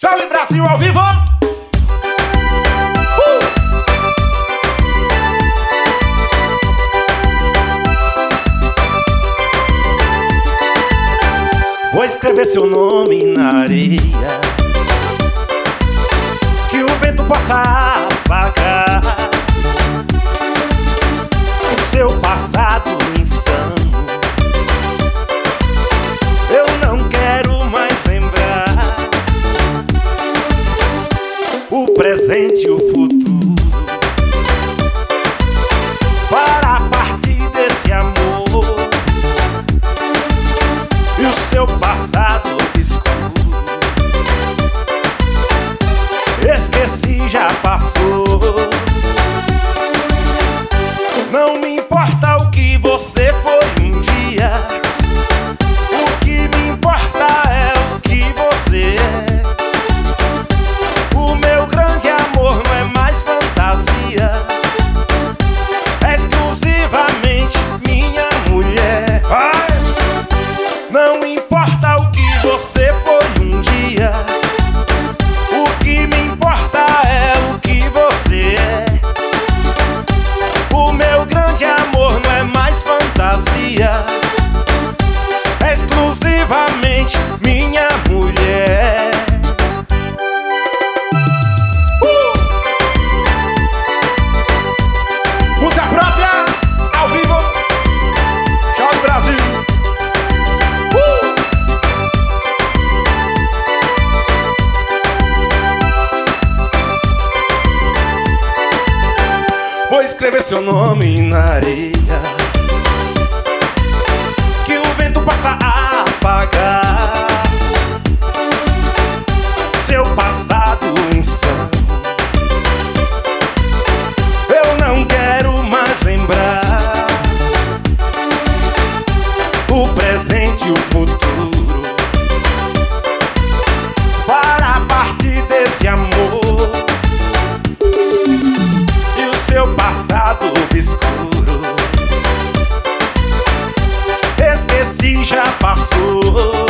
Charlie Brasil ao vivo. Vou escrever seu nome na areia, que o vento possa apagar o seu passado insano. Eu não quero mais lembrar o presente e o futuro. Para partir desse amor e o seu passado obscuro, esqueci, já passou. Não me importa o que você foi um dia, o que me importa é o que você é. O meu grande amor não é mais fantasia, é exclusivamente minha mulher. Ai! Não importa o que você foi um dia, o que me importa é o que você é. O meu grande amor não é mais fantasia, é exclusivamente minha mulher. Música própria, ao vivo, Charlie Brasil. Vou escrever seu nome na areia, que o vento possa apagar seu passado insano. Eu não quero mais lembrar o presente e o futuro. Para partir desse amor e o seu passado obscuro, esqueci, já passou.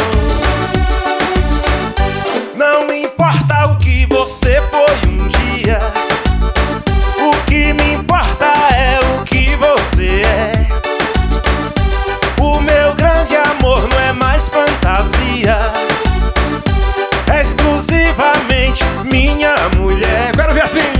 Não importa o que você foi um dia, o que me importa é o que você é. O meu grande amor não é mais fantasia, é exclusivamente minha mulher. Quero ver assim.